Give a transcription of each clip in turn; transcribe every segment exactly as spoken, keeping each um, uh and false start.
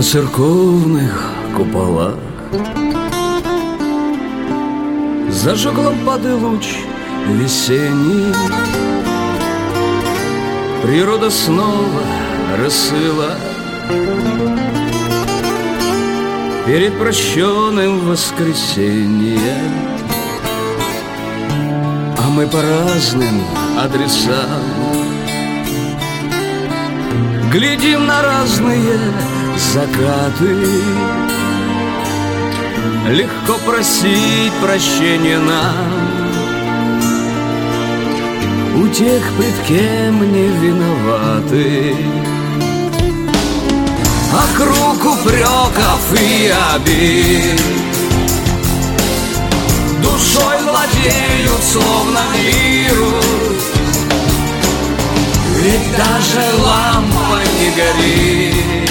церковных куполах зажег лампады луч весенний. Природа снова расцвела перед прощенным воскресеньем, а мы по разным адресам глядим на разные закаты. Легко просить прощения нам у тех, пред кем не виноваты. А круг упреков и обид душой владеют, словно вирус. Ведь даже лампа не горит,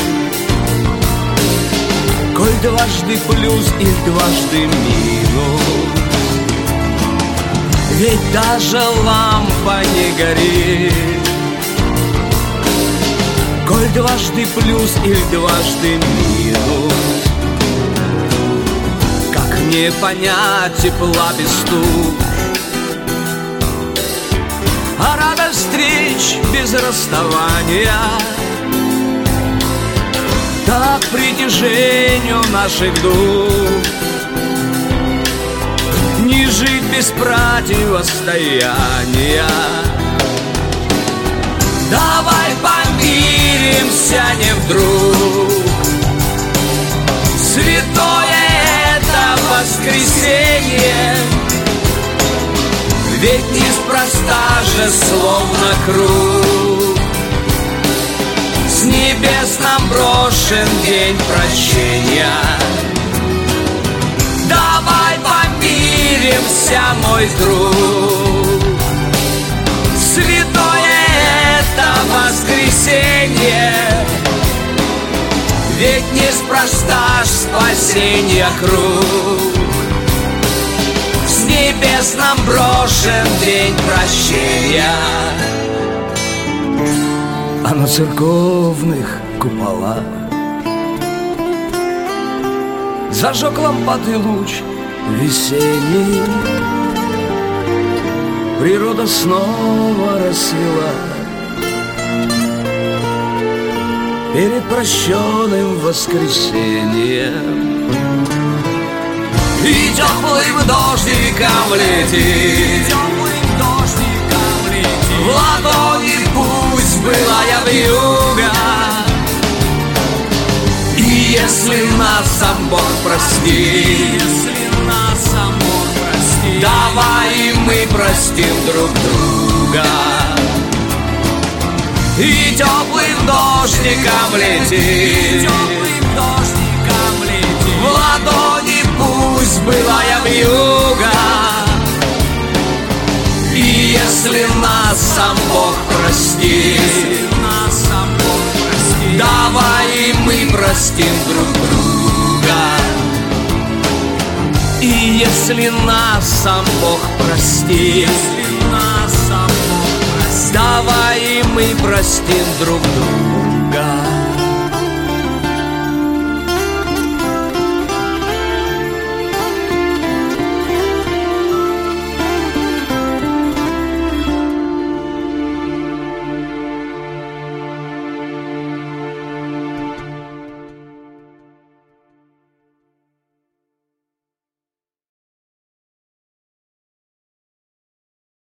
коль дважды плюс и дважды минус. Ведь даже лампа не горит, коль дважды плюс или дважды минус. Как не понять тепла без туч, а радость встреч без расставания, так притяжению наших душ не жить без противостояния. Давай помиримся не вдруг, святое это воскресенье. Ведь неспроста же, словно круг, с небес нам брошен день прощения. Давай помиримся, мой друг, святое это воскресенье. Ведь неспроста ж спасенья круг, с небес нам брошен день прощения. А на церковных куполах зажег лампады луч весенний. Природа снова расцвела перед прощенным воскресеньем. И теплым дождиком летит, в ладони пусть былая вьюга. И если нас сам Бог простит, давай мы простим друг друга. И теплым дождиком летит, в ладони пусть былая вьюга. И если нас сам Бог простит, давай мы простим друг друга. И если нас сам Бог простит, давай мы простим друг друга.